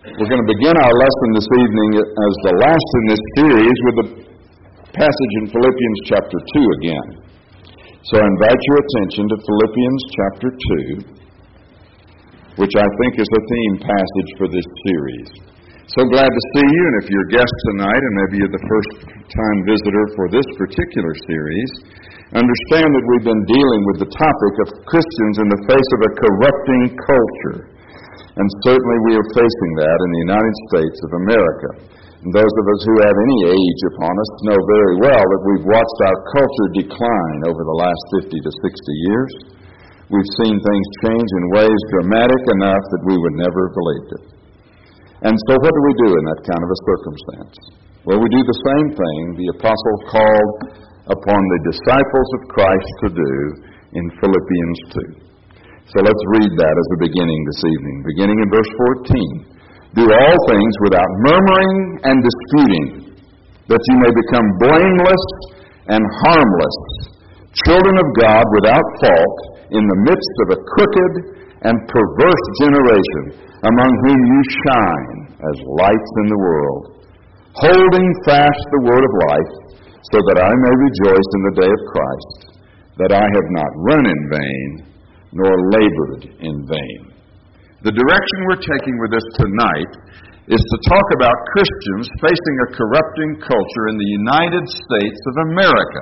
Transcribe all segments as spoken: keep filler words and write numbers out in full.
We're going to begin our lesson this evening as the last in this series with a passage in Philippians chapter two again. So I invite your attention to Philippians chapter two, which I think is a theme passage for this series. So glad to see you, and if you're a guest tonight, and maybe you're the first-time visitor for this particular series, understand that we've been dealing with the topic of Christians in the face of a corrupting culture. And certainly we are facing that in the United States of America. And those of us who have any age upon us know very well that we've watched our culture decline over the last fifty to sixty years. We've seen things change in ways dramatic enough that we would never have believed it. And so what do we do in that kind of a circumstance? Well, we do the same thing the apostle called upon the disciples of Christ to do in Philippians two. So let's read that as a beginning this evening. Beginning in verse fourteen. Do all things without murmuring and disputing, that you may become blameless and harmless, children of God without fault, in the midst of a crooked and perverse generation, among whom you shine as lights in the world, holding fast the word of life, so that I may rejoice in the day of Christ, that I have not run in vain, nor labored in vain. The direction we're taking with this tonight is to talk about Christians facing a corrupting culture in the United States of America.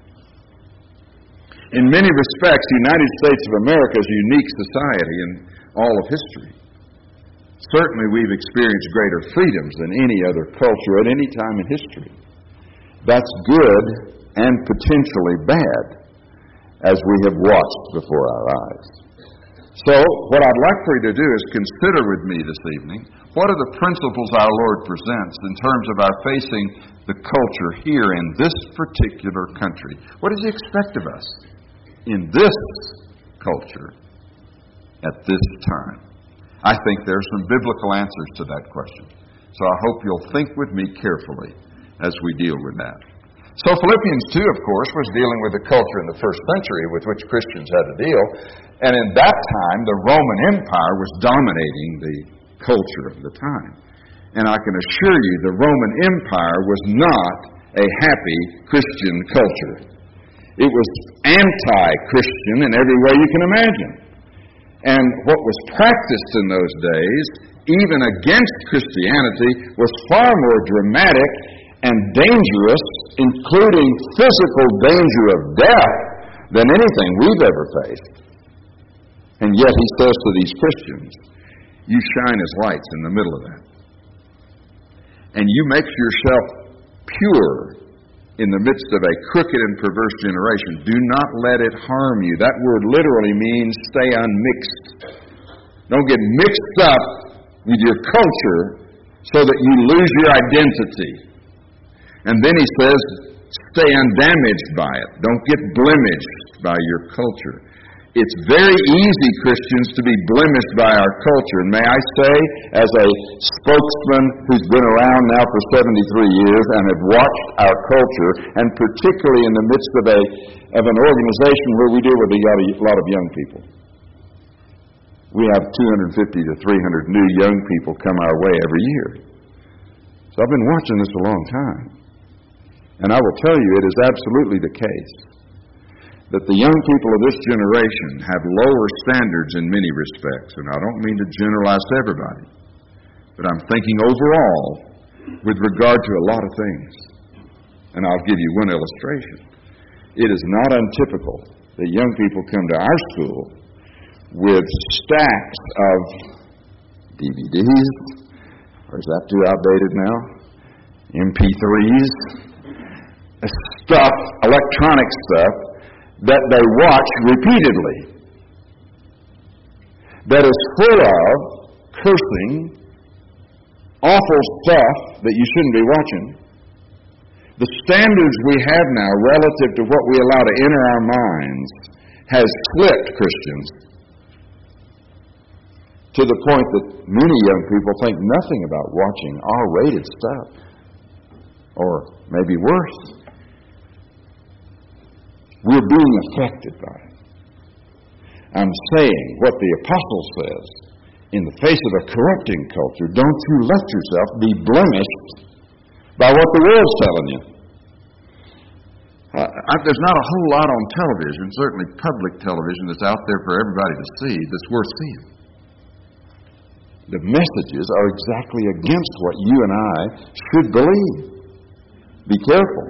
In many respects, the United States of America is a unique society in all of history. Certainly we've experienced greater freedoms than any other culture at any time in history. That's good and potentially bad, as we have watched before our eyes. So, what I'd like for you to do is consider with me this evening, what are the principles our Lord presents in terms of our facing the culture here in this particular country? What does He expect of us in this culture at this time? I think there are some biblical answers to that question. So I hope you'll think with me carefully as we deal with that. So Philippians two, of course, was dealing with the culture in the first century with which Christians had to deal. And in that time, the Roman Empire was dominating the culture of the time. And I can assure you, the Roman Empire was not a happy Christian culture. It was anti-Christian in every way you can imagine. And what was practiced in those days, even against Christianity, was far more dramatic and dangerous, including physical danger of death, than anything we've ever faced. And yet he says to these Christians, you shine as lights in the middle of that. And you make yourself pure in the midst of a crooked and perverse generation. Do not let it harm you. That word literally means stay unmixed. Don't get mixed up with your culture so that you lose your identity. And then he says, stay undamaged by it. Don't get blemished by your culture. It's very easy, Christians, to be blemished by our culture. And may I say, as a spokesman who's been around now for seventy-three years and have watched our culture, and particularly in the midst of a of an organization where we deal with a lot of young people. We have two hundred fifty to three hundred new young people come our way every year. So I've been watching this a long time. And I will tell you, it is absolutely the case that the young people of this generation have lower standards in many respects. And I don't mean to generalize everybody, but I'm thinking overall with regard to a lot of things. And I'll give you one illustration. It is not untypical that young people come to our school with stacks of D V Ds, or is that too outdated now? M P threes, stuff, electronic stuff, that they watch repeatedly, that is full of cursing, awful stuff that you shouldn't be watching. The standards we have now relative to what we allow to enter our minds has slipped, Christians, to the point that many young people think nothing about watching R-rated stuff, or maybe worse. We're being affected by it. I'm saying what the apostle says in the face of a corrupting culture, don't you let yourself be blemished by what the world's telling you. Uh, I, there's not a whole lot on television, certainly public television, that's out there for everybody to see that's worth seeing. The messages are exactly against what you and I should believe. Be careful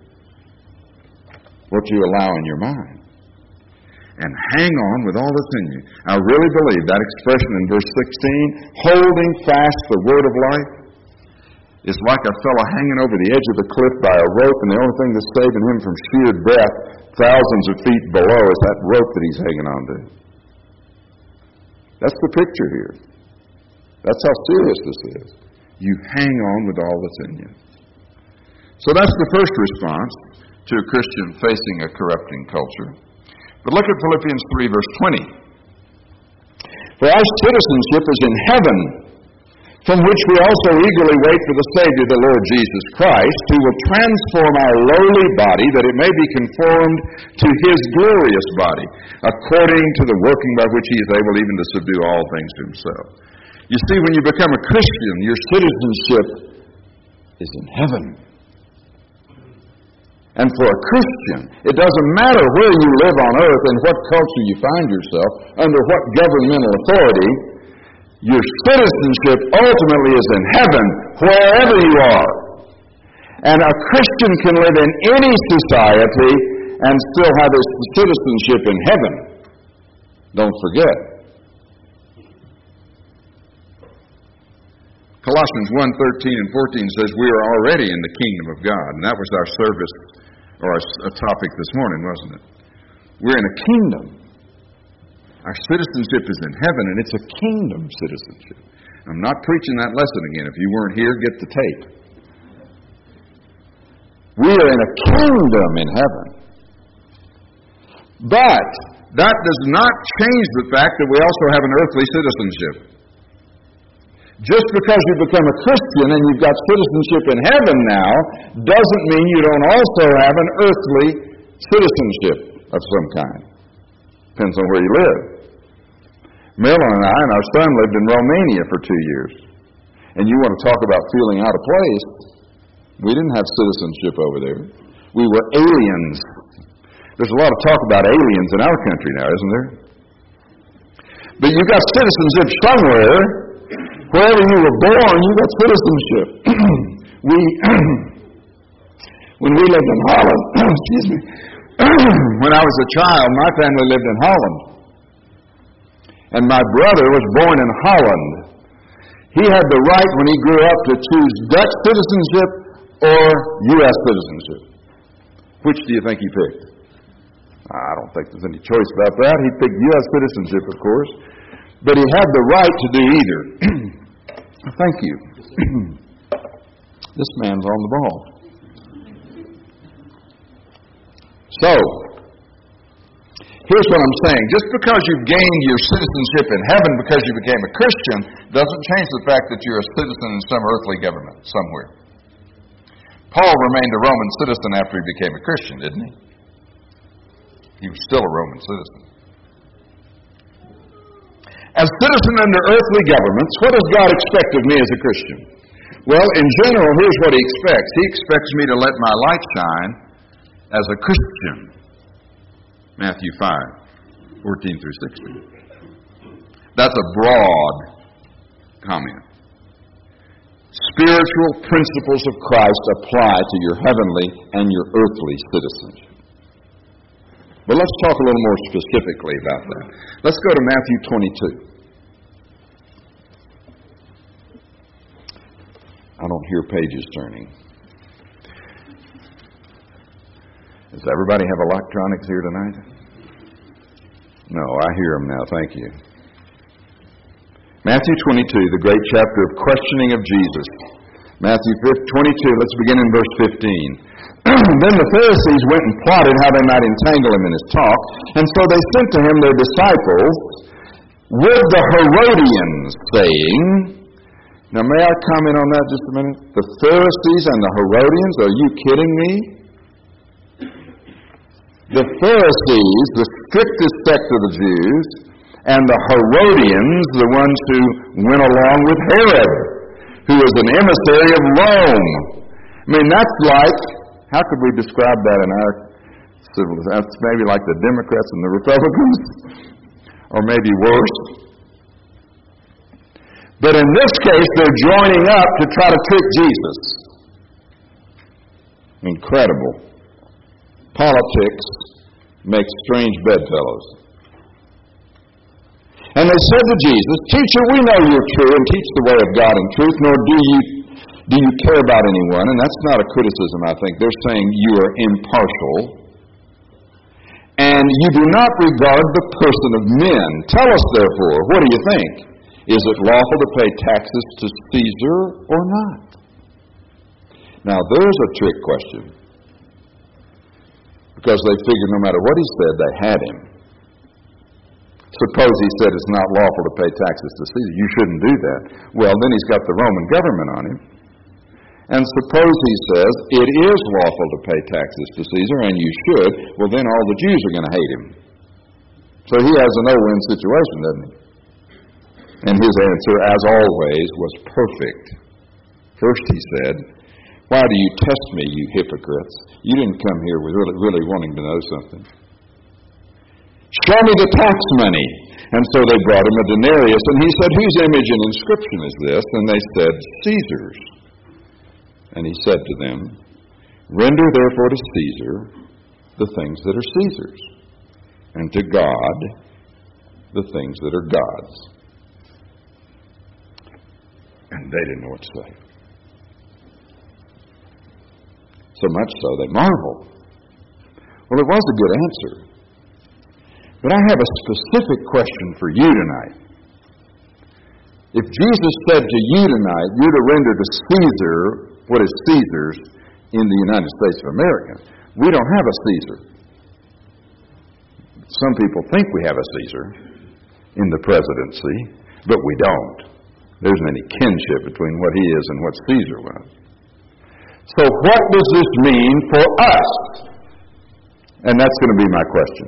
what you allow in your mind. And hang on with all that's in you. I really believe that expression in verse sixteen, holding fast the word of life, is like a fellow hanging over the edge of the cliff by a rope, and the only thing that's saving him from sheer death thousands of feet below is that rope that he's hanging on to. That's the picture here. That's how serious this is. You hang on with all that's in you. So that's the first response to a Christian facing a corrupting culture. But look at Philippians three, verse twenty. For our citizenship is in heaven, from which we also eagerly wait for the Savior, the Lord Jesus Christ, who will transform our lowly body, that it may be conformed to His glorious body, according to the working by which He is able even to subdue all things to Himself. You see, when you become a Christian, your citizenship is in heaven. And for a Christian, it doesn't matter where you live on earth and what culture you find yourself, under what governmental authority, your citizenship ultimately is in heaven, wherever you are. And a Christian can live in any society and still have his citizenship in heaven. Don't forget. Colossians one, thirteen and fourteen says we are already in the kingdom of God. And that was our service, or our, a topic this morning, wasn't it? We're in a kingdom. Our citizenship is in heaven, and it's a kingdom citizenship. I'm not preaching that lesson again. If you weren't here, get the tape. We are in a kingdom in heaven. But that does not change the fact that we also have an earthly citizenship. Just because you become a Christian and you've got citizenship in heaven now, doesn't mean you don't also have an earthly citizenship of some kind. Depends on where you live. Marilyn and I and our son lived in Romania for two years. And you want to talk about feeling out of place. We didn't have citizenship over there. We were aliens. There's a lot of talk about aliens in our country now, isn't there? But you got citizenship somewhere. Wherever you were born, you got citizenship. we, when we lived in Holland, excuse me, when I was a child, my family lived in Holland. And my brother was born in Holland. He had the right when he grew up to choose Dutch citizenship or U S citizenship. Which do you think he picked? I don't think there's any choice about that. He picked U S citizenship, of course. But he had the right to do either. Thank you. This man's on the ball. So, here's what I'm saying. Just because you've gained your citizenship in heaven because you became a Christian doesn't change the fact that you're a citizen in some earthly government somewhere. Paul remained a Roman citizen after he became a Christian, didn't he? He was still a Roman citizen. As citizen under earthly governments, what does God expect of me as a Christian? Well, in general, here's what He expects. He expects me to let my light shine as a Christian. Matthew five, fourteen through sixteen. That's a broad comment. Spiritual principles of Christ apply to your heavenly and your earthly citizenship. But let's talk a little more specifically about that. Let's go to Matthew twenty-two. I don't hear pages turning. Does everybody have electronics here tonight? No, I hear them now. Thank you. Matthew twenty-two, the great chapter of questioning of Jesus. Matthew twenty-two, let's begin in verse fifteen. Then the Pharisees went and plotted how they might entangle him in his talk, and so they sent to him their disciples with the Herodians, saying... Now, may I comment on that just a minute? The Pharisees and the Herodians, are you kidding me? The Pharisees, the strictest sect of the Jews, and the Herodians, the ones who went along with Herod, who was an emissary of Rome. I mean, that's like, how could we describe that in our civilization? That's maybe like the Democrats and the Republicans, or maybe worse. But in this case, they're joining up to try to trick Jesus. Incredible. Politics makes strange bedfellows. And they said to Jesus, "Teacher, we know you're true and teach the way of God in truth, nor do you do you care about anyone." And that's not a criticism, I think. They're saying you are impartial. And you do not regard the person of men. Tell us, therefore, what do you think? Is it lawful to pay taxes to Caesar or not? Now, there's a trick question. Because they figured no matter what he said, they had him. Suppose he said it's not lawful to pay taxes to Caesar. You shouldn't do that. Well, then he's got the Roman government on him. And suppose he says it is lawful to pay taxes to Caesar, and you should. Well, then all the Jews are going to hate him. So he has a no-win situation, doesn't he? And his answer, as always, was perfect. First he said, "Why do you test me, you hypocrites? You didn't come here with really, really wanting to know something. Show me the tax money." And so they brought him a denarius, and he said, "Whose image and inscription is this?" And they said, "Caesar's." And he said to them, "Render therefore to Caesar the things that are Caesar's, and to God the things that are God's." And they didn't know what to say. So much so they marveled. Well, it was a good answer. But I have a specific question for you tonight. If Jesus said to you tonight, you're to render to Caesar what is Caesar's in the United States of America, we don't have a Caesar. Some people think we have a Caesar in the presidency, but we don't. There isn't any kinship between what he is and what Caesar was. So what does this mean for us? And that's going to be my question.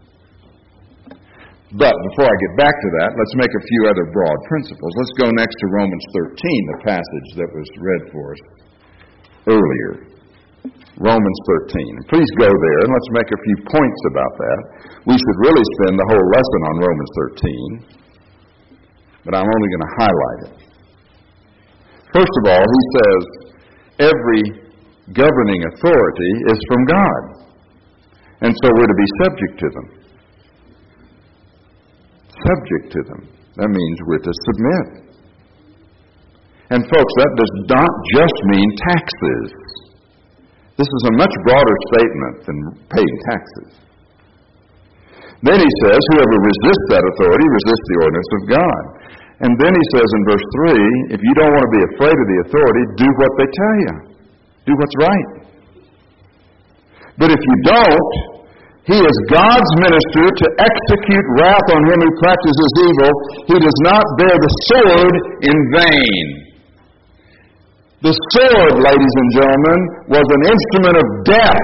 But before I get back to that, let's make a few other broad principles. Let's go next to Romans thirteen, the passage that was read for us earlier. Romans thirteen. Please go there and let's make a few points about that. We should really spend the whole lesson on Romans thirteen, but I'm only going to highlight it. First of all, he says every governing authority is from God, and so we're to be subject to them. Subject to them. That means we're to submit. And folks, that does not just mean taxes. This is a much broader statement than paying taxes. Then he says, whoever resists that authority resists the ordinance of God. And then he says in verse three, if you don't want to be afraid of the authority, do what they tell you. Do what's right. But if you don't, he is God's minister to execute wrath on him who practices evil. He does not bear the sword in vain. The sword, ladies and gentlemen, was an instrument of death.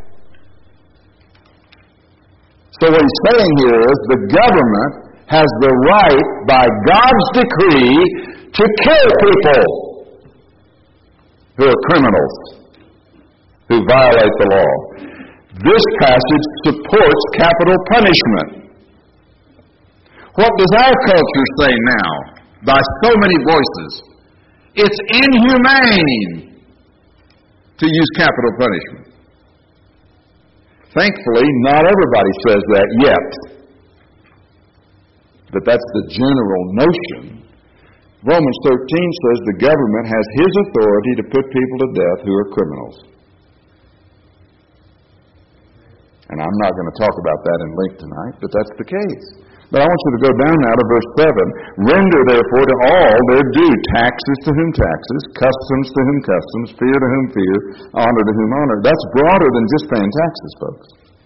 So what he's saying here is the government has the right, by God's decree, to kill people who are criminals, who violate the law. This passage supports capital punishment. What does our culture say now, by so many voices? It's inhumane to use capital punishment. Thankfully, not everybody says that yet. But that's the general notion. Romans thirteen says the government has his authority to put people to death who are criminals. And I'm not going to talk about that in length tonight, but that's the case. But I want you to go down now to verse seven. Render therefore to all their due, taxes to whom taxes, customs to whom customs, fear to whom fear, honor to whom honor. That's broader than just paying taxes, folks.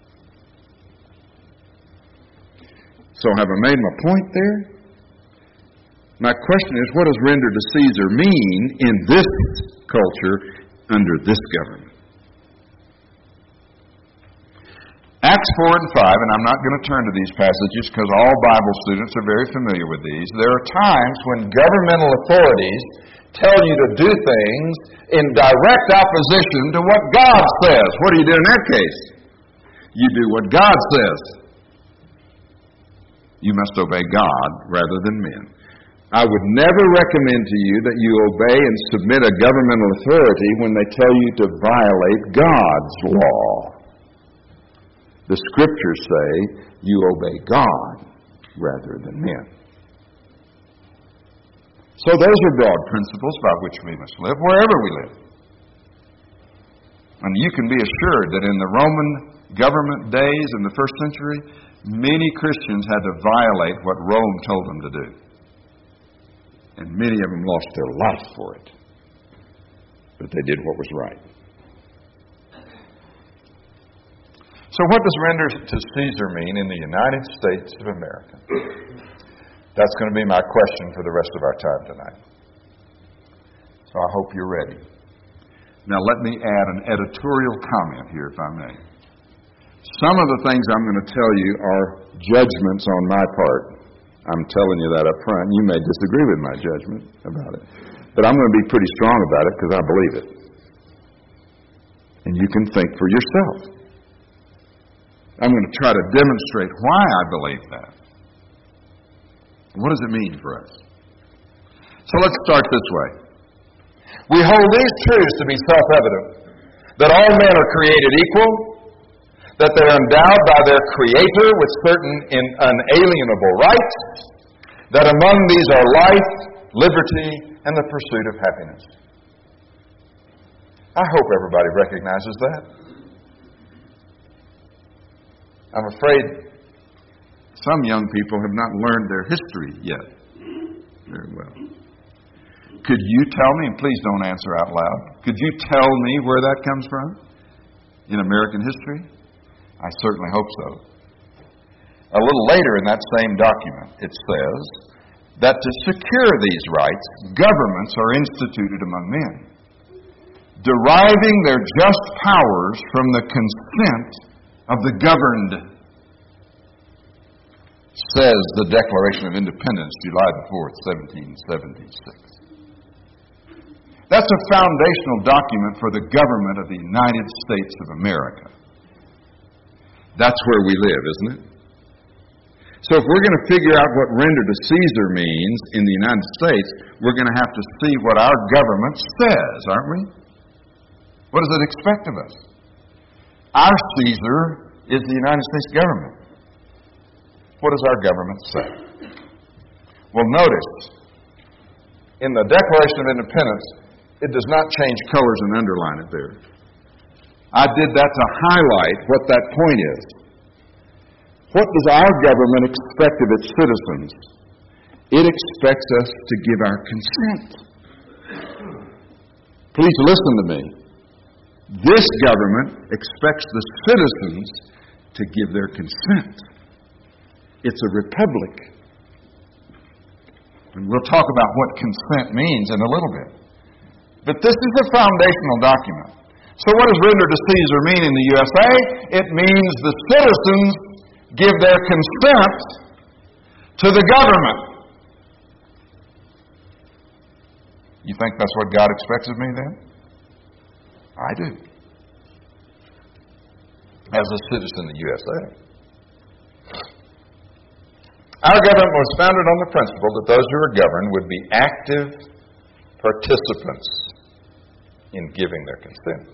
So have I made my point there? My question is, what does render to Caesar mean in this culture under this government? Acts four and five, and I'm not going to turn to these passages because all Bible students are very familiar with these. There are times when governmental authorities tell you to do things in direct opposition to what God says. What do you do in that case? You do what God says. You must obey God rather than men. I would never recommend to you that you obey and submit a governmental authority when they tell you to violate God's law. The Scriptures say you obey God rather than men. So those are broad principles by which we must live wherever we live. And you can be assured that in the Roman government days in the first century, many Christians had to violate what Rome told them to do. And many of them lost their life for it. But they did what was right. So what does render to Caesar mean in the United States of America? That's going to be my question for the rest of our time tonight. So I hope you're ready. Now let me add an editorial comment here, if I may. Some of the things I'm going to tell you are judgments on my part. I'm telling you that up front. You may disagree with my judgment about it. But I'm going to be pretty strong about it because I believe it. And you can think for yourself. I'm going to try to demonstrate why I believe that. What does it mean for us? So let's start this way. We hold these truths to be self-evident, that all men are created equal, that they're endowed by their Creator with certain unalienable rights, that among these are life, liberty, and the pursuit of happiness. I hope everybody recognizes that. I'm afraid some young people have not learned their history yet very well. Could you tell me, and please don't answer out loud, could you tell me where that comes from in American history? I certainly hope so. A little later in that same document, it says that to secure these rights, governments are instituted among men, deriving their just powers from the consent of the governed, says the Declaration of Independence, July the fourth, seventeen seventy-six. That's a foundational document for the government of the United States of America. That's where we live, isn't it? So if we're going to figure out what render to Caesar means in the United States, we're going to have to see what our government says, aren't we? What does it expect of us? Our Caesar is the United States government. What does our government say? Well, notice, in the Declaration of Independence, it does not change colors and underline it there. I did that to highlight what that point is. What does our government expect of its citizens? It expects us to give our consent. Please listen to me. This government expects the citizens to give their consent. It's a republic. And we'll talk about what consent means in a little bit. But this is a foundational document. So what does render to Caesar mean in the U S A? It means the citizens give their consent to the government. You think that's what God expects of me then? I do. As a citizen of the U S A. Our government was founded on the principle that those who are governed would be active participants in giving their consent.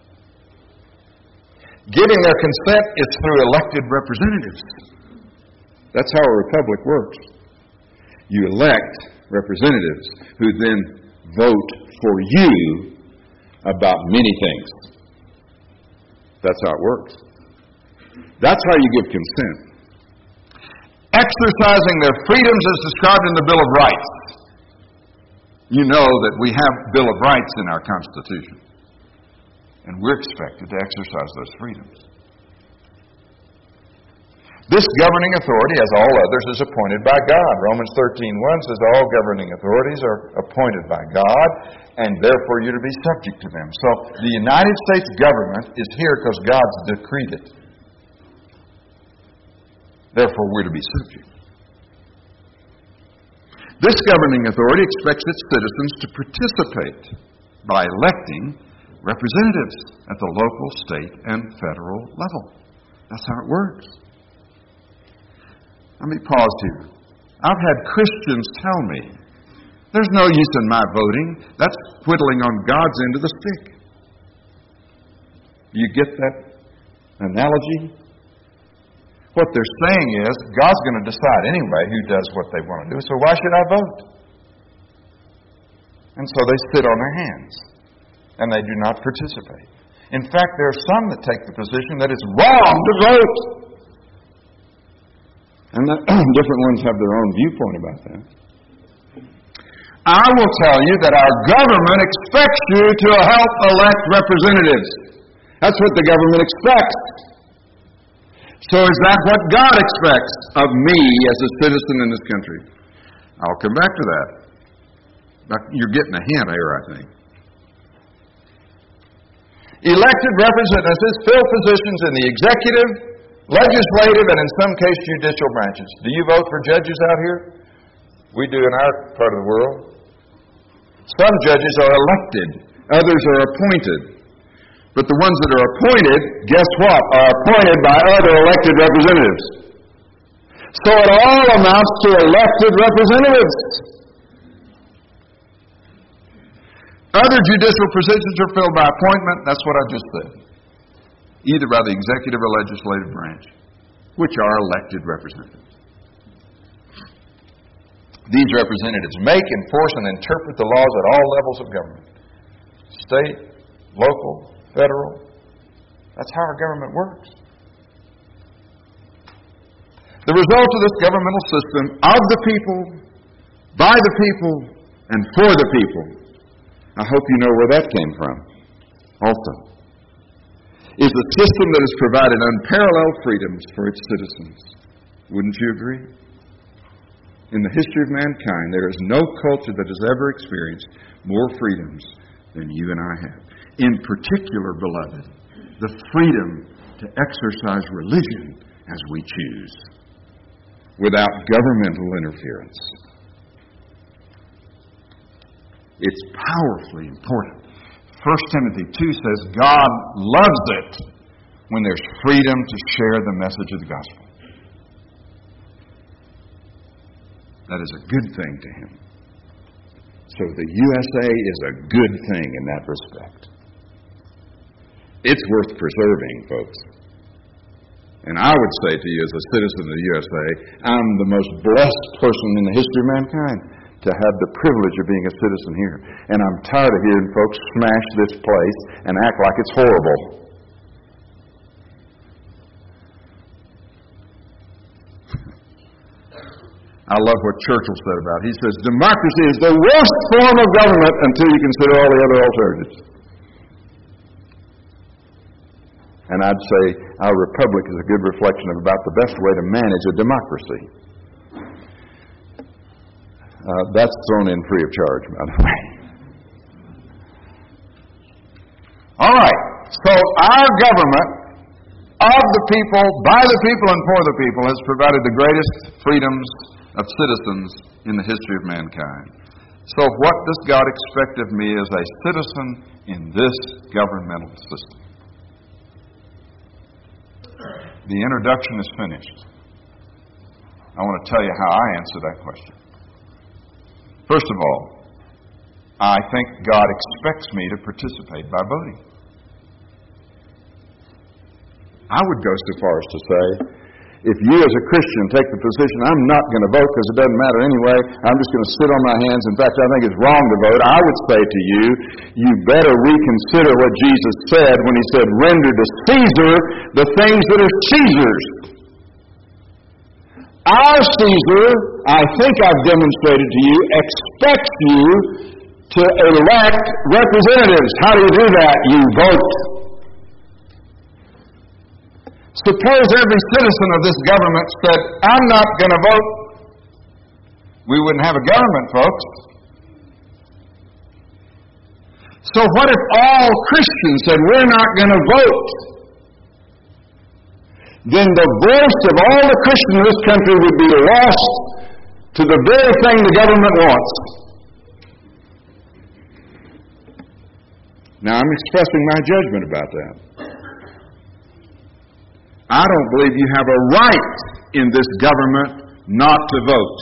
Giving their consent is through elected representatives. That's how a republic works. You elect representatives who then vote for you about many things. That's how it works. That's how you give consent. Exercising their freedoms as described in the Bill of Rights. You know that we have Bill of Rights in our Constitution. And we're expected to exercise those freedoms. This governing authority, as all others, is appointed by God. Romans thirteen one says all governing authorities are appointed by God, and therefore you're to be subject to them. So the United States government is here because God's decreed it. Therefore, we're to be subject. This governing authority expects its citizens to participate by electing representatives at the local, state, and federal level. That's how it works. Let me pause here. I've had Christians tell me, there's no use in my voting. That's whittling on God's end of the stick. You get that analogy? What they're saying is, God's going to decide anyway who does what they want to do, so why should I vote? And so they sit on their hands, and they do not participate. In fact, there are some that take the position that it's wrong to vote. And the, different ones have their own viewpoint about that. I will tell you that our government expects you to help elect representatives. That's what the government expects. So is that what God expects of me as a citizen in this country? I'll come back to that. You're getting a hint here, I think. Elected representatives fill positions in the executive, legislative, and in some cases judicial branches. Do you vote for judges out here? We do in our part of the world. Some judges are elected. Others are appointed. But the ones that are appointed, guess what? Are appointed by other elected representatives. So it all amounts to elected representatives. Other judicial positions are filled by appointment. That's what I just said. Either by the executive or legislative branch, which are elected representatives. These representatives make, enforce, and interpret the laws at all levels of government. State, local, federal. That's how our government works. The result of this governmental system, of the people, by the people, and for the people. I hope you know where that came from also. Is a system that has provided unparalleled freedoms for its citizens. Wouldn't you agree? In the history of mankind, there is no culture that has ever experienced more freedoms than you and I have. In particular, beloved, the freedom to exercise religion as we choose, without governmental interference. It's powerfully important. First Timothy two says God loves it when there's freedom to share the message of the gospel. That is a good thing to Him. So the U S A is a good thing in that respect. It's worth preserving, folks. And I would say to you as a citizen of the U S A, I'm the most blessed person in the history of mankind to have the privilege of being a citizen here. And I'm tired of hearing folks smash this place and act like it's horrible. I love what Churchill said about it. He says, democracy is the worst form of government until you consider all the other alternatives. And I'd say our republic is a good reflection of about the best way to manage a democracy. Uh, that's thrown in free of charge, by the way. All right. So our government, of the people, by the people, and for the people, has provided the greatest freedoms of citizens in the history of mankind. So what does God expect of me as a citizen in this governmental system? The introduction is finished. I want to tell you how I answer that question. First of all, I think God expects me to participate by voting. I would go so far as to say, if you as a Christian take the position, I'm not going to vote because it doesn't matter anyway, I'm just going to sit on my hands. In fact, I think it's wrong to vote. I would say to you, you better reconsider what Jesus said when He said, render to Caesar the things that are Caesar's. Our Caesar, I think I've demonstrated to you, expects you to elect representatives. How do you do that? You vote. Suppose every citizen of this government said, I'm not going to vote. We wouldn't have a government, folks. So what if all Christians said, we're not going to vote? then the voice of all the Christians in this country would be lost to the very thing the government wants. Now, I'm expressing my judgment about that. I don't believe you have a right in this government not to vote.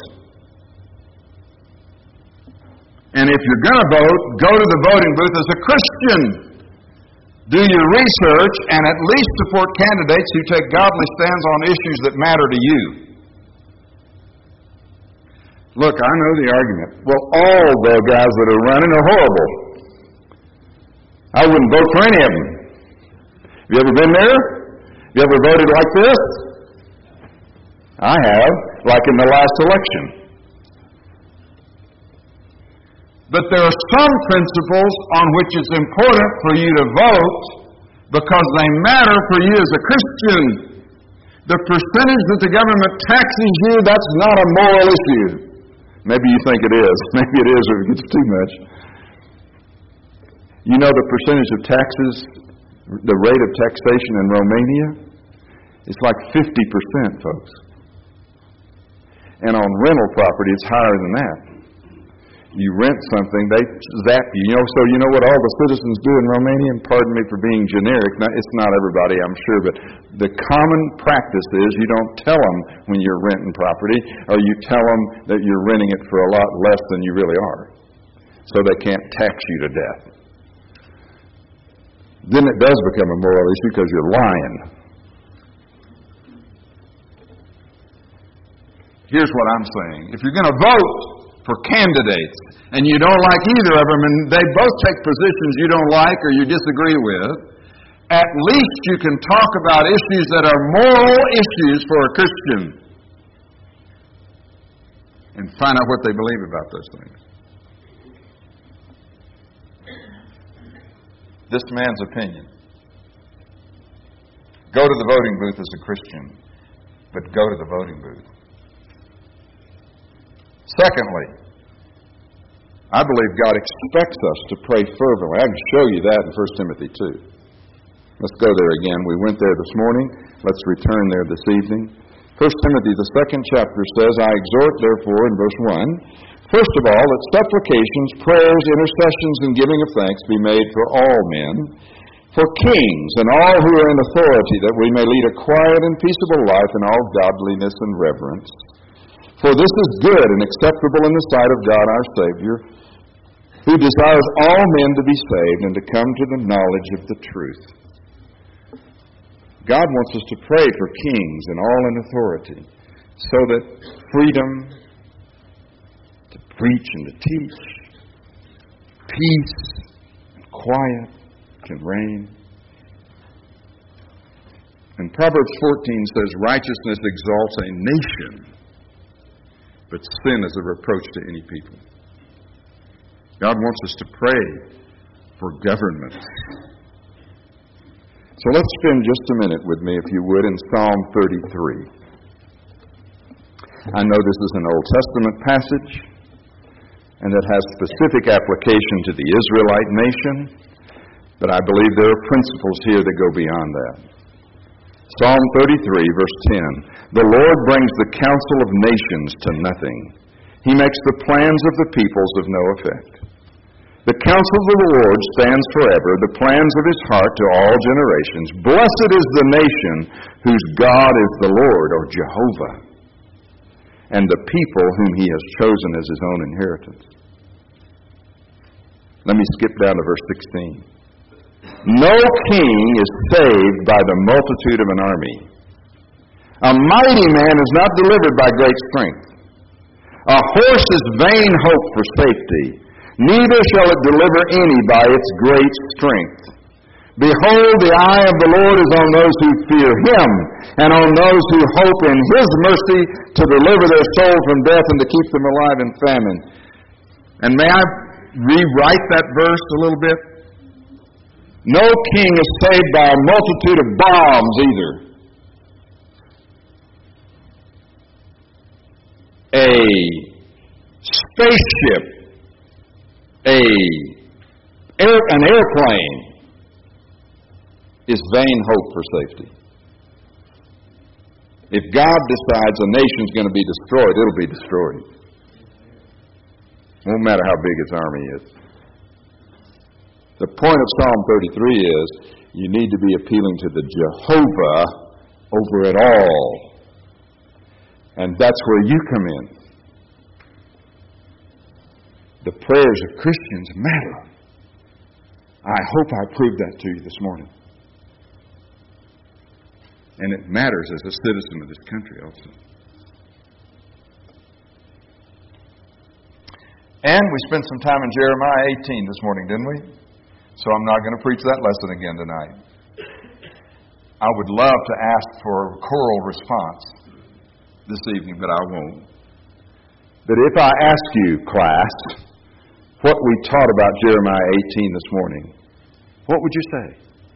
And if you're going to vote, go to the voting booth as a Christian. Do your research and at least support candidates who take godly stands on issues that matter to you. Look, I know the argument. Well, all the guys that are running are horrible. I wouldn't vote for any of them. Have you ever been there? Have you ever voted like this? I have, like in the last election. But there are some principles on which it's important for you to vote because they matter for you as a Christian. The percentage that the government taxes you, that's not a moral issue. Maybe you think it is. Maybe it is if it gets too much. You know the percentage of taxes, the rate of taxation in Romania? It's like fifty percent, folks. And on rental property, it's higher than that. You rent something, they zap you. You know, so you know what all the citizens do in Romania? And pardon me for being generic. Now, it's not everybody, I'm sure, but the common practice is you don't tell them when you're renting property, or you tell them that you're renting it for a lot less than you really are, so they can't tax you to death. Then it does become a moral issue because you're lying. Here's what I'm saying. If you're going to vote for candidates and you don't like either of them and they both take positions you don't like or you disagree with, at least you can talk about issues that are moral issues for a Christian and find out what they believe about those things. This man's opinion. Go to the voting booth as a Christian, but go to the voting booth. Secondly, I believe God expects us to pray fervently. I can show you that in First Timothy two. Let's go there again. We went there this morning. Let's return there this evening. First Timothy, the second chapter says, I exhort, therefore, in verse one, first of all, that supplications, prayers, intercessions, and giving of thanks be made for all men, for kings and all who are in authority, that we may lead a quiet and peaceable life in all godliness and reverence. For this is good and acceptable in the sight of God our Savior, who desires all men to be saved and to come to the knowledge of the truth. God wants us to pray for kings and all in authority, so that freedom to preach and to teach, peace and quiet can reign. And Proverbs fourteen says, righteousness exalts a nation, but sin is a reproach to any people. God wants us to pray for governments. So let's spend just a minute with me, if you would, in Psalm thirty-three. I know this is an Old Testament passage, and that has specific application to the Israelite nation, but I believe there are principles here that go beyond that. Psalm thirty-three, verse ten. The Lord brings the counsel of nations to nothing. He makes the plans of the peoples of no effect. The counsel of the Lord stands forever, the plans of his heart to all generations. Blessed is the nation whose God is the Lord, or Jehovah, and the people whom he has chosen as his own inheritance. Let me skip down to verse sixteen. No king is saved by the multitude of an army. A mighty man is not delivered by great strength. A horse is vain hope for safety. Neither shall it deliver any by its great strength. Behold, the eye of the Lord is on those who fear him, and on those who hope in his mercy to deliver their soul from death and to keep them alive in famine. And may I rewrite that verse a little bit? No king is saved by a multitude of bombs either. A spaceship, a air, an airplane is vain hope for safety. If God decides a nation's going to be destroyed, it'll be destroyed. Won't matter how big its army is. The point of Psalm thirty-three is you need to be appealing to the Jehovah over it all. And that's where you come in. The prayers of Christians matter. I hope I proved that to you this morning. And it matters as a citizen of this country also. And we spent some time in Jeremiah eighteen this morning, didn't we? So I'm not going to preach that lesson again tonight. I would love to ask for a choral response this evening, but I won't. But if I ask you, class, what we taught about Jeremiah eighteen this morning, what would you say?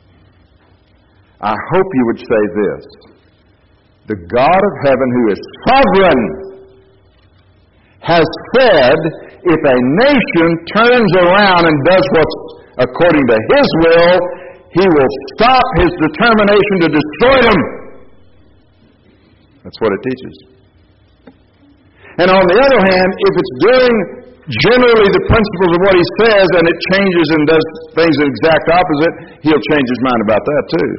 I hope you would say this. The God of heaven, who is sovereign, has said, if a nation turns around and does what's according to His will, He will stop His determination to destroy them. That's what it teaches. And on the other hand, if it's doing generally the principles of what He says and it changes and does things the exact opposite, He'll change His mind about that too.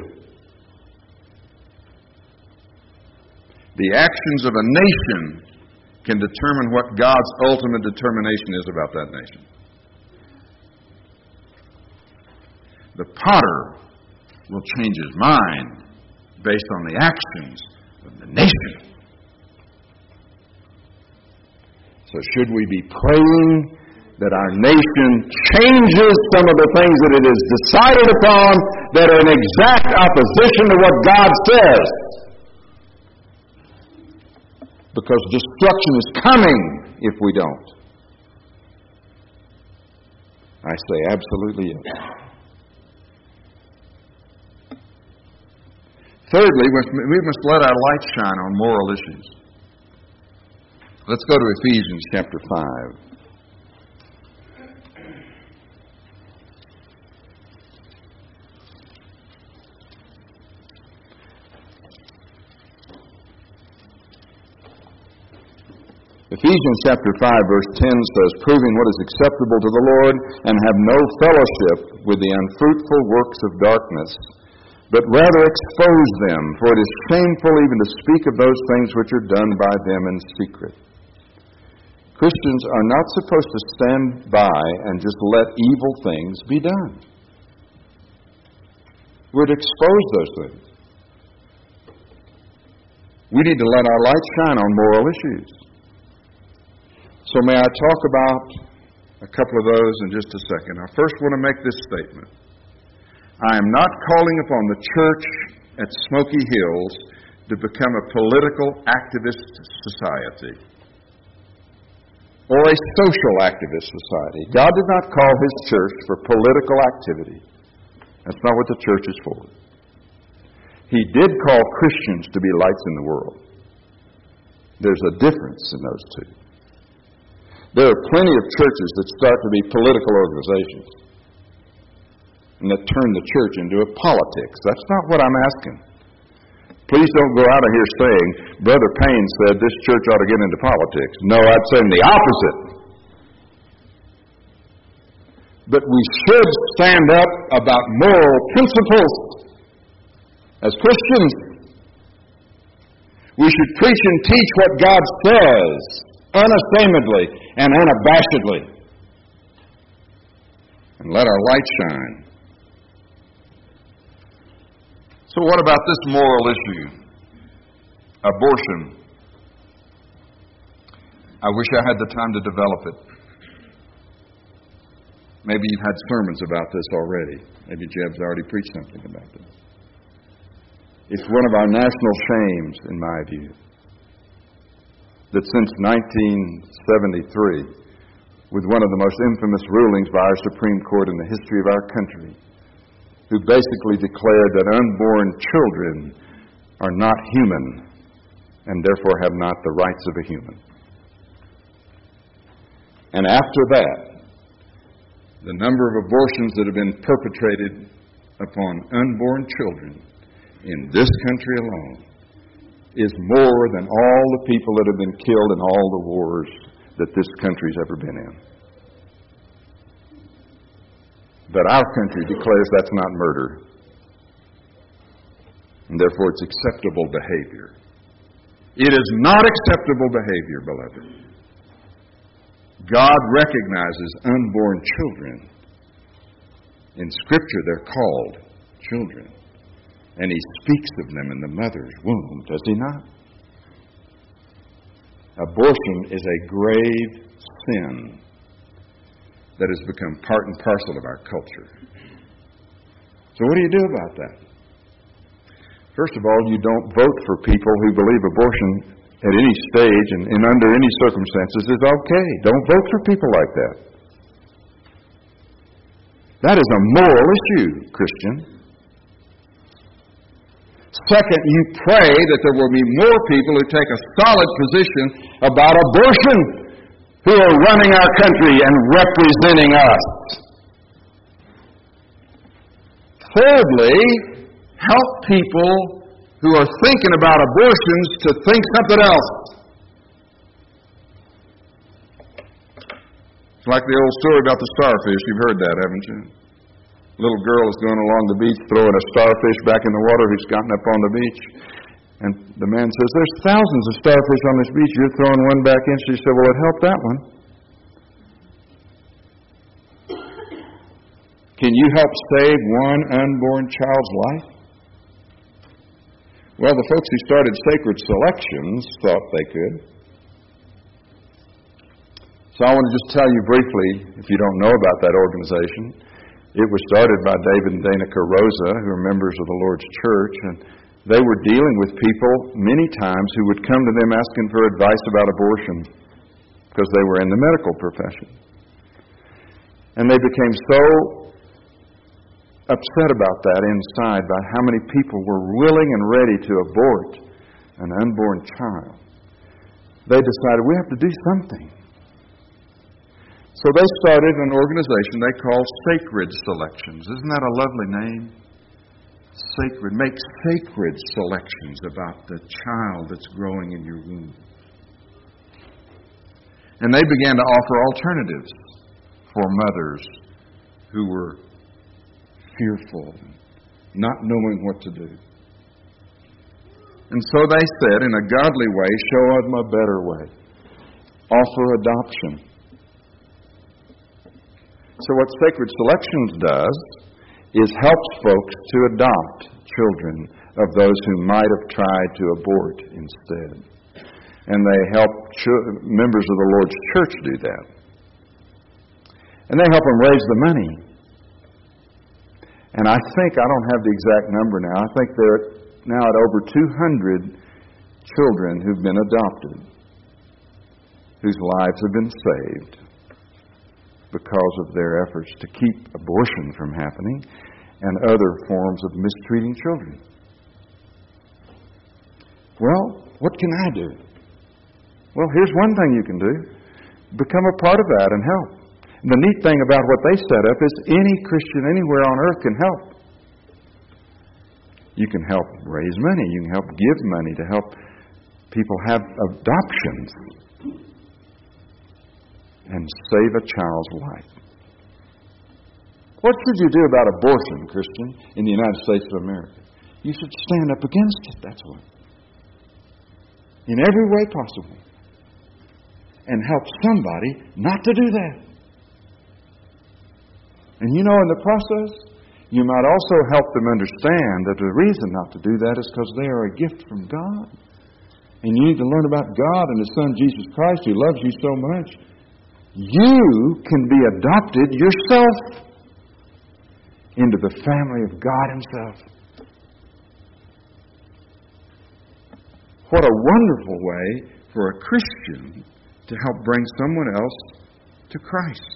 The actions of a nation can determine what God's ultimate determination is about that nation. The potter will change his mind based on the actions of the nation. So should we be praying that our nation changes some of the things that it has decided upon that are in exact opposition to what God says? Because destruction is coming if we don't. I say absolutely yes. Thirdly, we must let our light shine on moral issues. Let's go to Ephesians chapter five. Ephesians chapter five verse ten says, proving what is acceptable to the Lord, and have no fellowship with the unfruitful works of darkness, but rather expose them, for it is shameful even to speak of those things which are done by them in secret. Christians are not supposed to stand by and just let evil things be done. We're to expose those things. We need to let our light shine on moral issues. So may I talk about a couple of those in just a second. I first want to make this statement. I am not calling upon the church at Smoky Hills to become a political activist society or a social activist society. God did not call His church for political activity. That's not what the church is for. He did call Christians to be lights in the world. There's a difference in those two. There are plenty of churches that start to be political organizations and that turn the church into a politics. That's not what I'm asking. Please don't go out of here saying, Brother Payne said this church ought to get into politics. No, I'd say the opposite. But we should stand up about moral principles as Christians. We should preach and teach what God says, unashamedly and unabashedly, and let our light shine. So what about this moral issue? Abortion. I wish I had the time to develop it. Maybe you've had sermons about this already. Maybe Jeb's already preached something about this. It's one of our national shames, in my view, that since nineteen seventy-three, with one of the most infamous rulings by our Supreme Court in the history of our country, who basically declared that unborn children are not human and therefore have not the rights of a human. And after that, the number of abortions that have been perpetrated upon unborn children in this country alone is more than all the people that have been killed in all the wars that this country's ever been in. But our country declares that's not murder. And therefore it's acceptable behavior. It is not acceptable behavior, beloved. God recognizes unborn children. In Scripture, they're called children. And He speaks of them in the mother's womb, does He not? Abortion is a grave sin that has become part and parcel of our culture. So what do you do about that? First of all, you don't vote for people who believe abortion at any stage and, and under any circumstances is okay. Don't vote for people like that. That is a moral issue, Christian. Second, you pray that there will be more people who take a solid position about abortion, who are running our country and representing us. Thirdly, help people who are thinking about abortions to think something else. It's like the old story about the starfish. You've heard that, haven't you? A little girl is going along the beach throwing a starfish back in the water who's gotten up on the beach. And the man says, there's thousands of starfish on this beach. You're throwing one back in. She said, well, it helped that one. Can you help save one unborn child's life? Well, the folks who started Sacred Selections thought they could. So I want to just tell you briefly, if you don't know about that organization, it was started by David and Danica Rosa, who are members of the Lord's Church, and they were dealing with people many times who would come to them asking for advice about abortion because they were in the medical profession. And they became so upset about that inside by how many people were willing and ready to abort an unborn child. They decided we have to do something. So they started an organization they called Sacred Selections. Isn't that a lovely name? Sacred. Make sacred selections about the child that's growing in your womb. And they began to offer alternatives for mothers who were fearful, not knowing what to do. And so they said, in a godly way, show them a better way. Offer adoption. So what Sacred Selections does is helps folks to adopt children of those who might have tried to abort instead. And they help ch- members of the Lord's Church do that. And they help them raise the money. And I think, I don't have the exact number now, I think they're now at over two hundred children who've been adopted, whose lives have been saved because of their efforts to keep abortion from happening and other forms of mistreating children. Well, what can I do? Well, here's one thing you can do. Become a part of that and help. The neat thing about what they set up is any Christian anywhere on earth can help. You can help raise money. You can help give money to help people have adoptions and save a child's life. What should you do about abortion, Christian, in the United States of America? You should stand up against it, that's what. In every way possible. And help somebody not to do that. And you know, in the process, you might also help them understand that the reason not to do that is because they are a gift from God. And you need to learn about God and His Son, Jesus Christ, who loves you so much. You can be adopted yourself into the family of God Himself. What a wonderful way for a Christian to help bring someone else to Christ.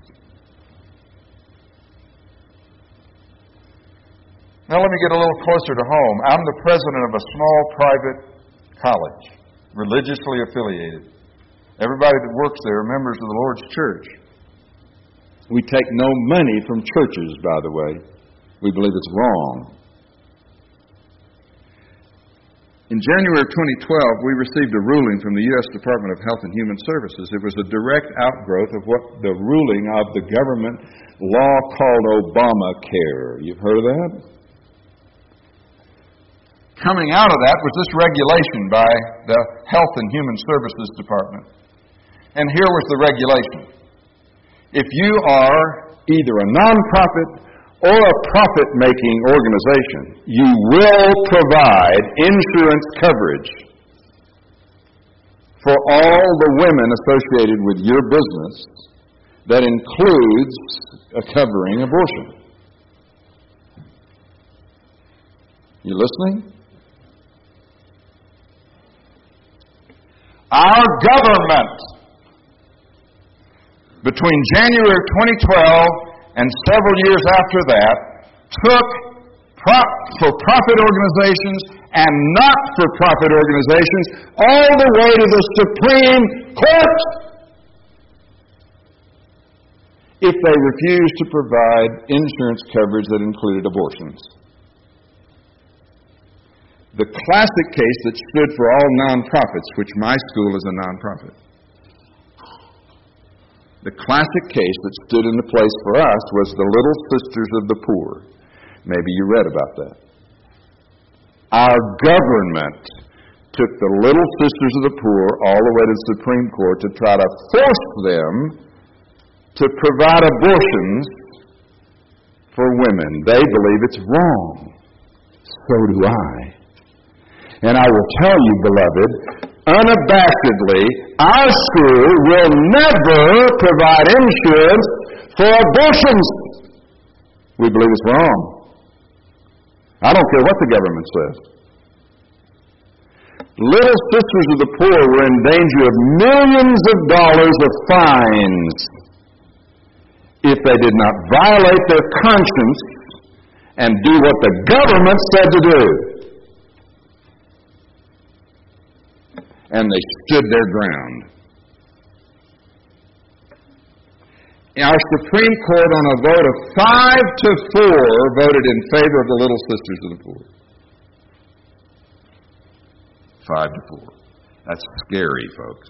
Now let me get a little closer to home. I'm the president of a small private college, religiously affiliated. Everybody that works there are members of the Lord's Church. We take no money from churches, by the way. We believe it's wrong. In January of twenty twelve, we received a ruling from the U S Department of Health and Human Services. It was a direct outgrowth of what the ruling of the government law called Obamacare. You've heard of that? Coming out of that was this regulation by the Health and Human Services Department. And here was the regulation. If you are either a nonprofit or a profit-making organization, you will provide insurance coverage for all the women associated with your business that includes a covering abortion. You listening? Our government, between January twenty twelve and several years after that, took pro- for-profit organizations and not-for-profit organizations all the way to the Supreme Court if they refused to provide insurance coverage that included abortions. The classic case that stood for all nonprofits, which my school is a nonprofit, the classic case that stood in the place for us was the Little Sisters of the Poor. Maybe you read about that. Our government took the Little Sisters of the Poor all the way to the Supreme Court to try to force them to provide abortions for women. They believe it's wrong. So do I. And I will tell you, beloved, unabashedly, our school will never provide insurance for abortions. We believe it's wrong. I don't care what the government says. Little Sisters of the Poor were in danger of millions of dollars of fines if they did not violate their conscience and do what the government said to do. And they stood their ground. Our Supreme Court, on a vote of five to four, voted in favor of the Little Sisters of the Poor. Five to four. That's scary, folks.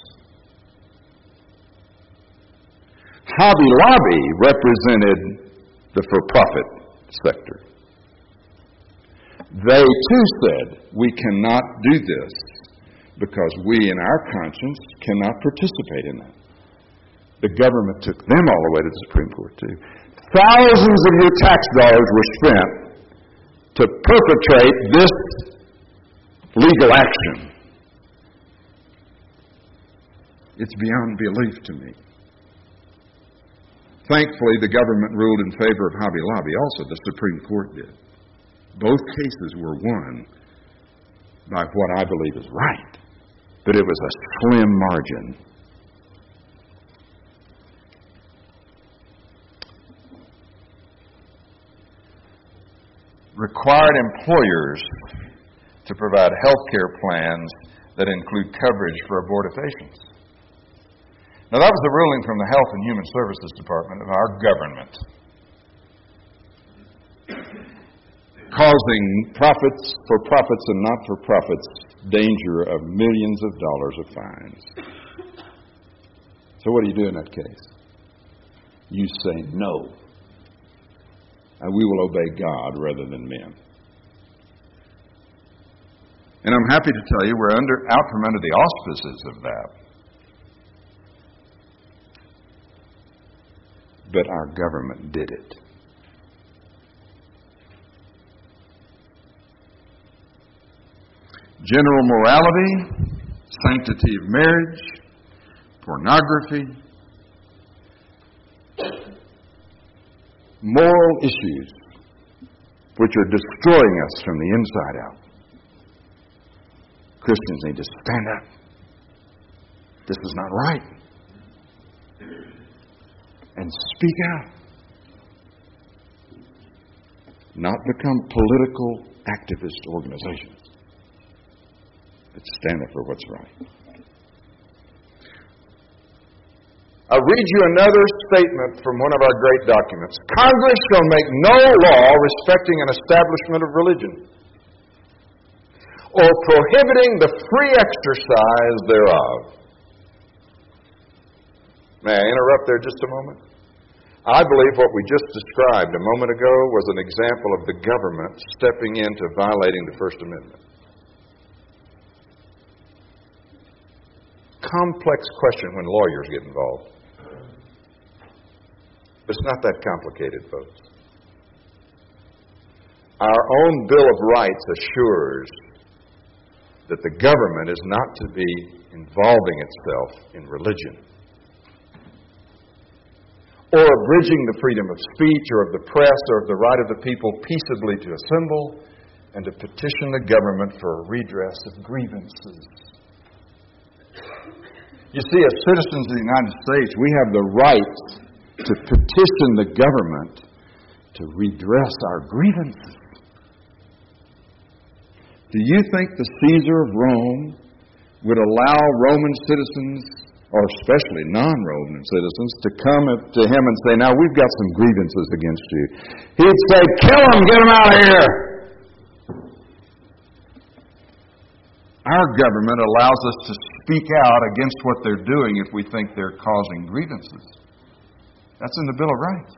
Hobby Lobby represented the for-profit sector. They too said, we cannot do this because we, in our conscience, cannot participate in that. The government took them all the way to the Supreme Court, too. Thousands of your tax dollars were spent to perpetrate this legal action. It's beyond belief to me. Thankfully, the government ruled in favor of Hobby Lobby also. The Supreme Court did. Both cases were won by what I believe is right, but it was a slim margin. Required employers to provide health care plans that include coverage for abortifacients. Now, that was the ruling from the Health and Human Services Department of our government, causing profits for profits and not for profits danger of millions of dollars of fines. So what do you do in that case? You say no, and we will obey God rather than men. And I'm happy to tell you we're under out from under the auspices of that. But our government did it. General morality, sanctity of marriage, pornography, moral issues which are destroying us from the inside out. Christians need to stand up. This is not right. And speak out. Not become political activist organizations, but stand up for what's right. I'll read you another statement from one of our great documents. Congress shall make no law respecting an establishment of religion, or prohibiting the free exercise thereof. May I interrupt there just a moment? I believe what we just described a moment ago was an example of the government stepping into violating the First Amendment. Complex question when lawyers get involved. But it's not that complicated, folks. Our own Bill of Rights assures that the government is not to be involving itself in religion, or abridging the freedom of speech or of the press or of the right of the people peaceably to assemble and to petition the government for a redress of grievances. You see, as citizens of the United States, we have the right to petition the government to redress our grievances. Do you think the Caesar of Rome would allow Roman citizens, or especially non-Roman citizens, to come to him and say, now we've got some grievances against you? He'd say, kill them, get them out of here. Our government allows us to speak out against what they're doing if we think they're causing grievances. That's in the Bill of Rights.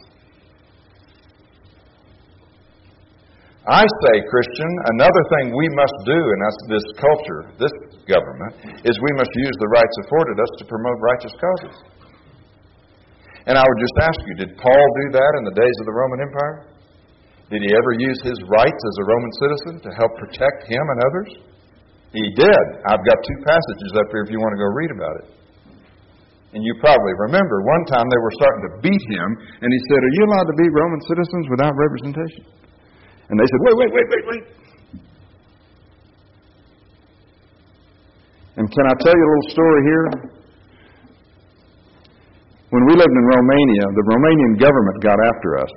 I say, Christian, another thing we must do in this culture, this government, is we must use the rights afforded us to promote righteous causes. And I would just ask you, did Paul do that in the days of the Roman Empire? Did he ever use his rights as a Roman citizen to help protect him and others? He did. I've got two passages up here if you want to go read about it. And you probably remember, one time they were starting to beat him, and he said, are you allowed to beat Roman citizens without representation? And they said, wait, wait, wait, wait, wait. And can I tell you a little story here? When we lived in Romania, the Romanian government got after us.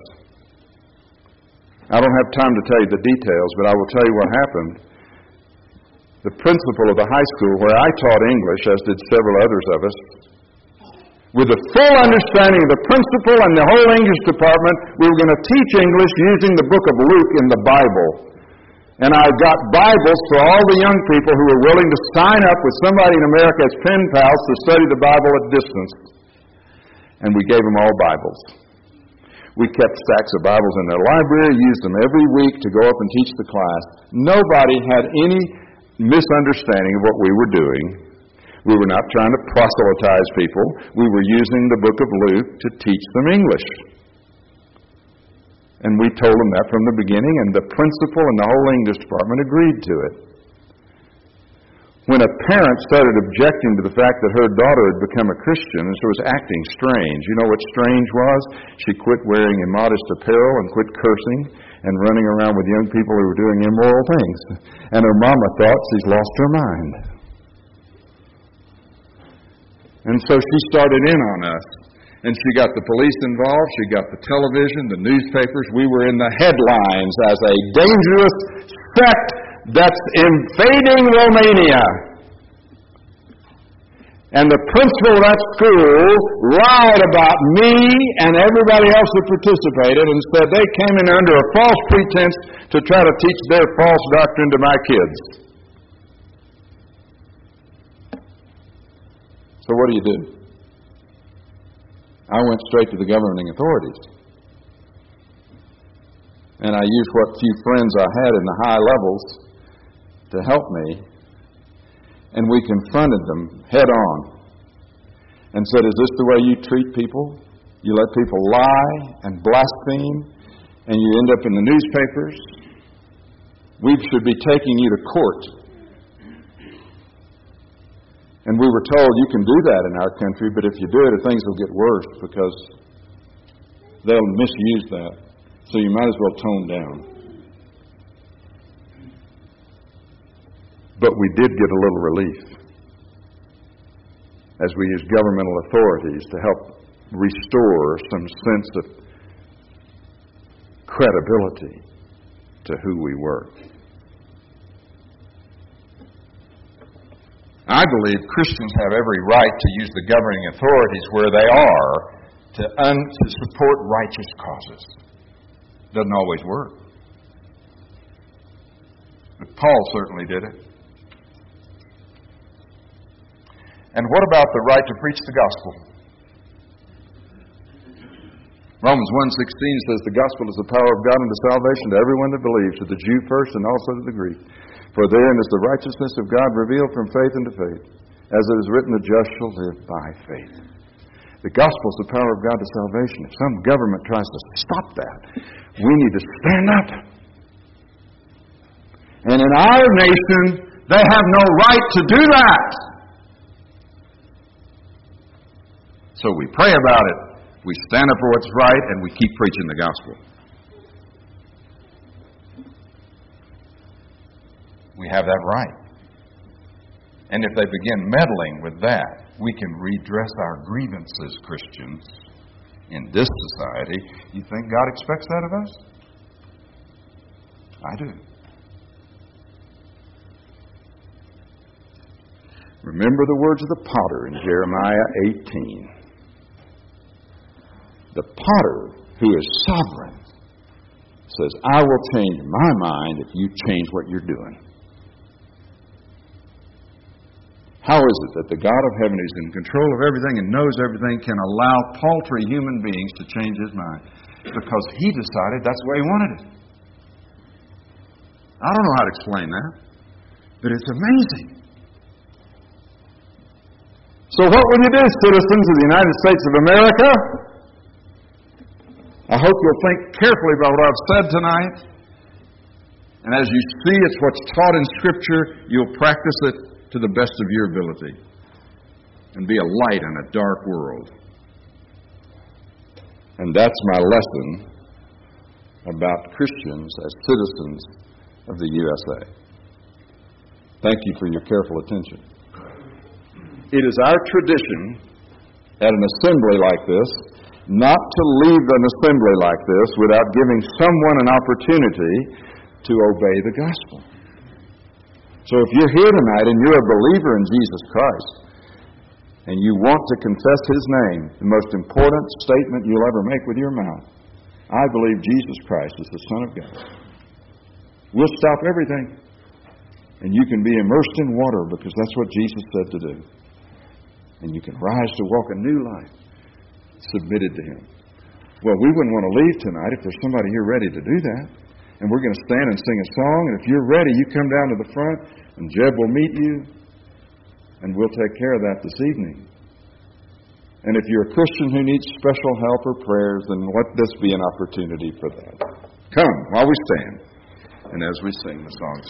I don't have time to tell you the details, but I will tell you what happened. The principal of the high school where I taught English, as did several others of us, with a full understanding of the principal and the whole English department, we were going to teach English using the book of Luke in the Bible. And I got Bibles for all the young people who were willing to sign up with somebody in America as pen pals to study the Bible at distance. And we gave them all Bibles. We kept stacks of Bibles in their library, used them every week to go up and teach the class. Nobody had any misunderstanding of what we were doing. We were not trying to proselytize people. We were using the book of Luke to teach them English. And we told them that from the beginning, and the principal and the whole English department agreed to it. When a parent started objecting to the fact that her daughter had become a Christian and so was acting strange, you know what strange was? She quit wearing immodest apparel and quit cursing and running around with young people who were doing immoral things. And her mama thought she's lost her mind. And so she started in on us. And she got the police involved. She got the television, the newspapers. We were in the headlines as a dangerous sect that's invading Romania. And the principal of that school lied about me and everybody else who participated and said they came in under a false pretense to try to teach their false doctrine to my kids. So what do you do? I went straight to the governing authorities. And I used what few friends I had in the high levels to help me. And we confronted them head on and said, is this the way you treat people? You let people lie and blaspheme, and you end up in the newspapers? We should be taking you to court. And we were told you can do that in our country, but if you do it, things will get worse because they'll misuse that. So you might as well tone down. But we did get a little relief as we used governmental authorities to help restore some sense of credibility to who we were. I believe Christians have every right to use the governing authorities where they are to, un- to support righteous causes. Doesn't always work. But Paul certainly did it. And what about the right to preach the gospel? Romans one sixteen says, the gospel is the power of God unto salvation to everyone that believes, to the Jew first and also to the Greek. For therein is the righteousness of God revealed from faith unto faith. As it is written, the just shall live by faith. The gospel is the power of God to salvation. If some government tries to stop that, we need to stand up. And in our nation, they have no right to do that. So we pray about it, we stand up for what's right, and we keep preaching the gospel. We have that right. And if they begin meddling with that, we can redress our grievances, Christians, in this society. You think God expects that of us? I do. Remember the words of the potter in Jeremiah eighteen. The potter, who is sovereign, says, I will change my mind if you change what you're doing. How is it that the God of heaven, who's in control of everything and knows everything, can allow paltry human beings to change his mind? Because he decided that's the way he wanted it. I don't know how to explain that, but it's amazing. So what will you do, citizens of the United States of America? I hope you'll think carefully about what I've said tonight. And as you see it's what's taught in Scripture, you'll practice it to the best of your ability and be a light in a dark world. And that's my lesson about Christians as citizens of the U S A. Thank you for your careful attention. It is our tradition at an assembly like this not to leave an assembly like this without giving someone an opportunity to obey the gospel. So if you're here tonight and you're a believer in Jesus Christ and you want to confess His name, the most important statement you'll ever make with your mouth, I believe Jesus Christ is the Son of God. We'll stop everything and you can be immersed in water because that's what Jesus said to do. And you can rise to walk a new life submitted to Him. Well, we wouldn't want to leave tonight if there's somebody here ready to do that. And we're going to stand and sing a song. And if you're ready, you come down to the front and Jeb will meet you. And we'll take care of that this evening. And if you're a Christian who needs special help or prayers, then let this be an opportunity for that. Come while we stand and as we sing the song.